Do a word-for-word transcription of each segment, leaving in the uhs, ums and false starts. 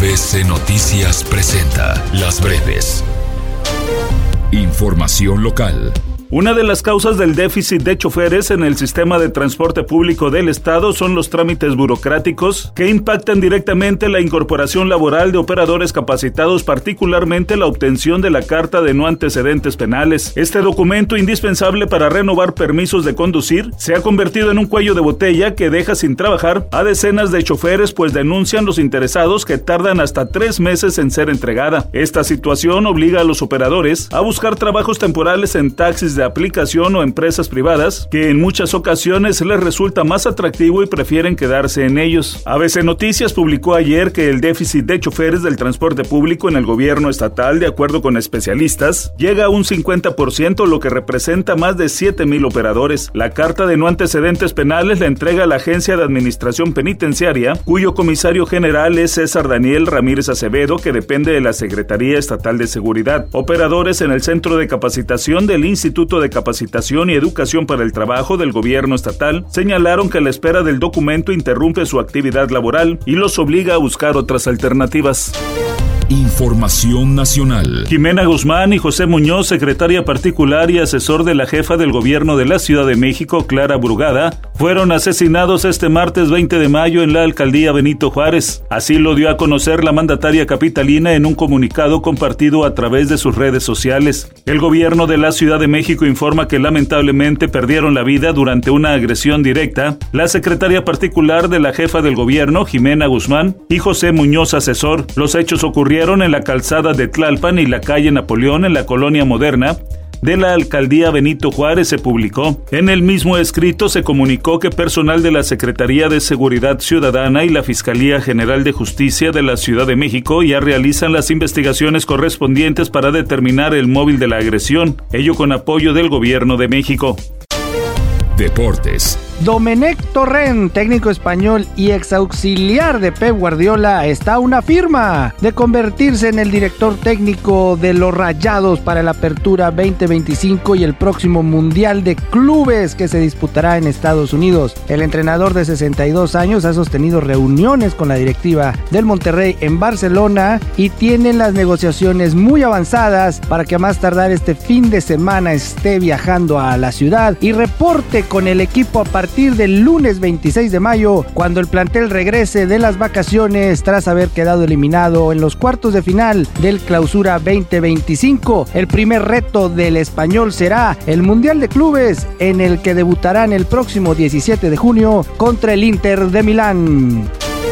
A B C Noticias presenta Las Breves. Información local. Una de las causas del déficit de choferes en el sistema de transporte público del Estado son los trámites burocráticos que impactan directamente la incorporación laboral de operadores capacitados, particularmente la obtención de la carta de no antecedentes penales. Este documento, indispensable para renovar permisos de conducir, se ha convertido en un cuello de botella que deja sin trabajar a decenas de choferes, pues denuncian los interesados que tardan hasta tres meses en ser entregada. Esta situación obliga a los operadores a buscar trabajos temporales en taxis de aplicación o empresas privadas, que en muchas ocasiones les resulta más atractivo y prefieren quedarse en ellos. A B C Noticias publicó ayer que el déficit de choferes del transporte público en el gobierno estatal, de acuerdo con especialistas, llega a un cincuenta por ciento, lo que representa más de siete mil operadores. La carta de no antecedentes penales la entrega a la Agencia de Administración Penitenciaria, cuyo comisario general es César Daniel Ramírez Acevedo, que depende de la Secretaría Estatal de Seguridad. Operadores en el Centro de Capacitación del Instituto de Capacitación y Educación para el Trabajo del Gobierno Estatal señalaron que la espera del documento interrumpe su actividad laboral y los obliga a buscar otras alternativas. Información nacional. Jimena Guzmán y José Muñoz, secretaria particular y asesor de la jefa del gobierno de la Ciudad de México, Clara Brugada, fueron asesinados este martes veinte de mayo en la alcaldía Benito Juárez. Así lo dio a conocer la mandataria capitalina en un comunicado compartido a través de sus redes sociales. El gobierno de la Ciudad de México informa que lamentablemente perdieron la vida durante una agresión directa la secretaria particular de la jefa del gobierno, Jimena Guzmán, y José Muñoz, asesor. Los hechos ocurrieron en la calzada de Tlalpan y la calle Napoleón en la colonia Moderna de la alcaldía Benito Juárez. Se publicó. En el mismo escrito se comunicó que personal de la Secretaría de Seguridad Ciudadana y la Fiscalía General de Justicia de la Ciudad de México ya realizan las investigaciones correspondientes para determinar el móvil de la agresión, ello con apoyo del Gobierno de México. Deportes. Domenech Torrent, técnico español y exauxiliar de Pep Guardiola, está a una firma de convertirse en el director técnico de los Rayados para la Apertura veinte veinticinco y el próximo Mundial de Clubes que se disputará en Estados Unidos. El entrenador de sesenta y dos años ha sostenido reuniones con la directiva del Monterrey en Barcelona y tienen las negociaciones muy avanzadas para que a más tardar este fin de semana esté viajando a la ciudad y reporte con el equipo a partir A partir del lunes veintiséis de mayo, cuando el plantel regrese de las vacaciones tras haber quedado eliminado en los cuartos de final del Clausura veinte veinticinco. El primer reto del español será el Mundial de Clubes, en el que debutarán el próximo diecisiete de junio contra el Inter de Milán.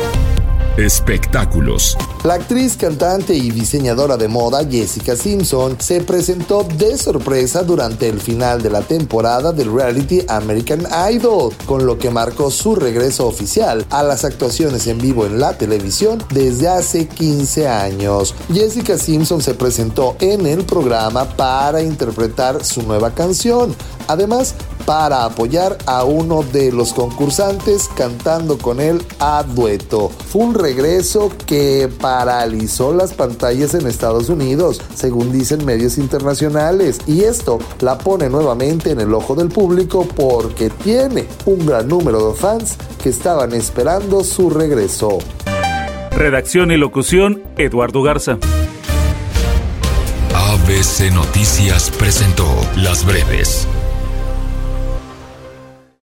Espectáculos. La actriz, cantante y diseñadora de moda Jessica Simpson se presentó de sorpresa durante el final de la temporada del reality American Idol, con lo que marcó su regreso oficial a las actuaciones en vivo en la televisión desde hace quince años. Jessica Simpson se presentó en el programa para interpretar su nueva canción, además para apoyar a uno de los concursantes cantando con él a dueto. Fue un regreso que paralizó las pantallas en Estados Unidos, según dicen medios internacionales, y esto la pone nuevamente en el ojo del público porque tiene un gran número de fans que estaban esperando su regreso. Redacción y locución, Eduardo Garza. A B C Noticias presentó Las Breves.